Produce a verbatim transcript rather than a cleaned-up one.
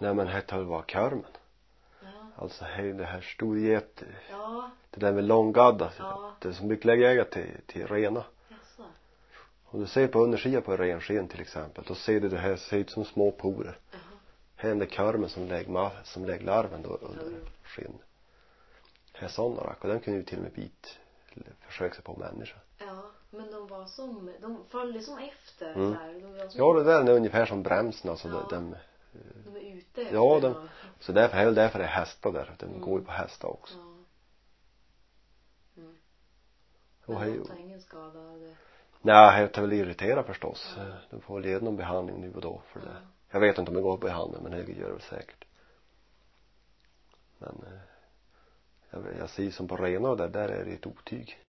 Nej, men här tar det var karmen. Ja. Alltså hej, det här stor get. Ja. Det där med långgadda. Ja. Det är så mycket lägga till, till rena. Jaså. Om du ser på undersidan på en renskinn till exempel. Då ser du det här ser ut som små porer. Jaha. Här är den karmen som lägger, som lägger larven då under Mm. skinn. Här är sådana rack. Och den kunde ju till och med bit försöka sig på människa. Ja, men de var som, de följde som efter Mm. så här. De var som, Ja, det där är ungefär som bromsen. Alltså ja. de, de är ute efter. ja, de, och, så därför är det därför det är hästar där. De Mm. går ju på hästar också. ja. Mm. Och Men hej, de tar ingen skada av det. nej, jag tar väl irritera förstås. Ja. De får väl ge någon behandling nu och då för Ja. det. Jag vet inte om det går på behandling, men det gör det väl säkert. Men jag, jag ser som på renar där, där är det ett otyg.